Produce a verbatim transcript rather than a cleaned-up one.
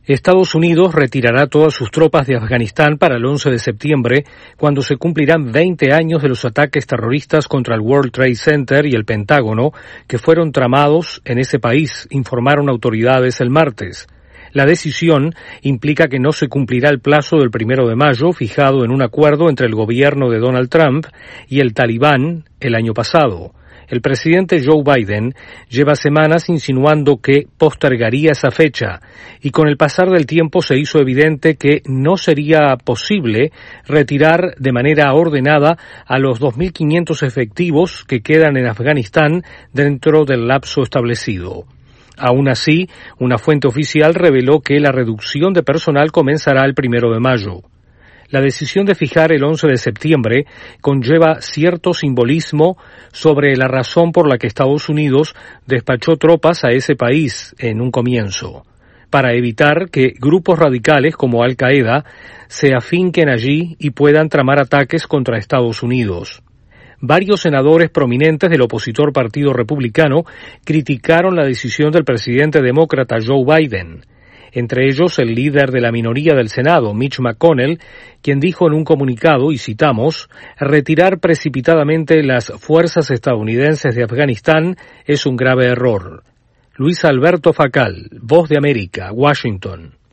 Estados Unidos retirará todas sus tropas de Afganistán para el once de septiembre, cuando se cumplirán veinte años de los ataques terroristas contra el World Trade Center y el Pentágono, que fueron tramados en ese país, informaron autoridades el martes. La decisión implica que no se cumplirá el plazo del primero de mayo fijado en un acuerdo entre el gobierno de Donald Trump y el Talibán el año pasado. El presidente Joe Biden lleva semanas insinuando que postergaría esa fecha, y con el pasar del tiempo se hizo evidente que no sería posible retirar de manera ordenada a los dos mil quinientos efectivos que quedan en Afganistán dentro del lapso establecido. Aún así, una fuente oficial reveló que la reducción de personal comenzará el primero de mayo. La decisión de fijar el once de septiembre conlleva cierto simbolismo sobre la razón por la que Estados Unidos despachó tropas a ese país en un comienzo, para evitar que grupos radicales como Al-Qaeda se afinquen allí y puedan tramar ataques contra Estados Unidos. Varios senadores prominentes del opositor Partido Republicano criticaron la decisión del presidente demócrata Joe Biden. Entre ellos el líder de la minoría del Senado, Mitch McConnell, quien dijo en un comunicado, y citamos, «Retirar precipitadamente las fuerzas estadounidenses de Afganistán es un grave error». Luis Alberto Facal, Voz de América, Washington.